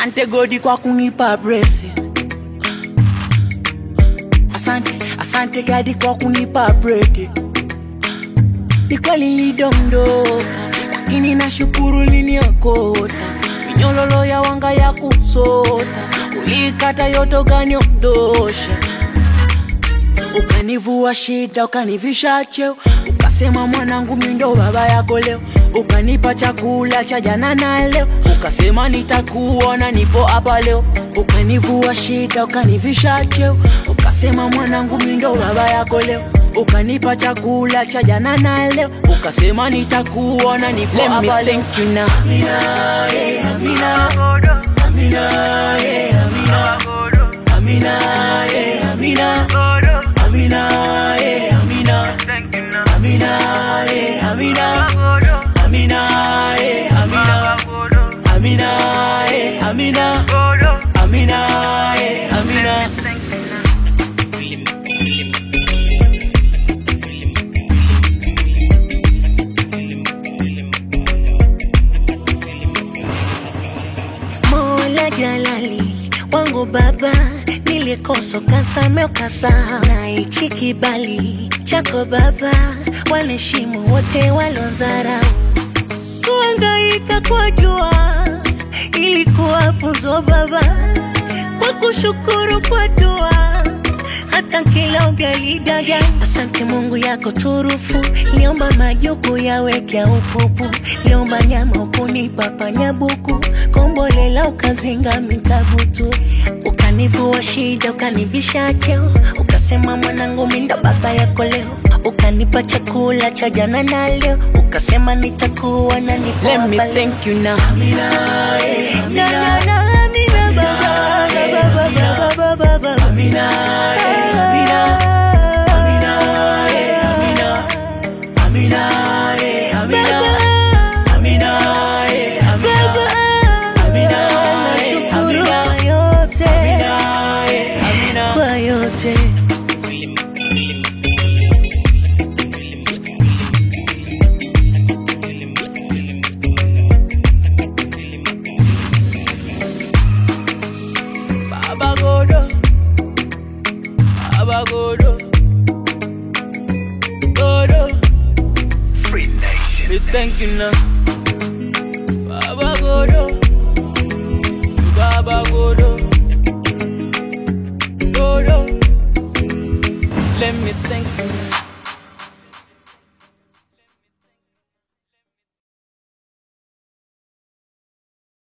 Asante Godi kwa kunipa blessing. Asante Gadi kwa kunipa bread. Ni kweli nilidondoka, lakini nashukuru niniokota. Minyololo ya wanga ya kusota, ulikata yote ukaniondosha. Ukanivua shida, ukanivisha cheo, ukasema mwanangu mimi ndo baba yako leo. Ukanipa chakula cha jana na leo, ukasema nitakuona nipo hapa leo. Ukanivua shida, ukanivisha cheo, ukasema mwanangu mimi ndo baba yako leo. Ukanipa chakula cha jana na leo, ukasema nitakuona nipo hapa leo. Thank you now. Amina, yeah, Amina. Amina, yeah, Amina. Amina, yeah, Amina. Amina, yeah, Amina. Amina, yeah, Amina. Amina, yeah, Amina. Amina, yeah, Amina. Amina, yeah, Amina. Mola Jalali wangu baba, nilikosa kasameo kasahau, na ichi kibali chako baba, wanaheshimu wote walodharau. Kuhangaika kwa jua ilikuwa funzo baba, kwa kushukuru kwa dua hata kila ugali daga. Asante Mungu yako turufu, liomba majuku yaweke upupu, liomba nyama ukunipa panyabuku, kombolela ukazinga mikabutu. Ukanivua shida, ukanivisha cheo, ukasema mwanangu mimi ndo baba yako leo. Ukanipa chakula cha jana na leo, ukasema nitakuwa na nipo hapa leo. Let me thank you now. Amina, yeah, Amina. Amina baba, baba. Amina, yeah, Amina. Amina, yeah, Amina. Amina, yeah, Amina. Amina, yeah, Amina. Amina, yeah, Amina. Yote, Amina, yeah, Amina. kwa yote. Baba Godo, Baba Godo, Godo. Free Nation. We thank you now. Baba Godo, Baba Godo, Godo. Let me thank you.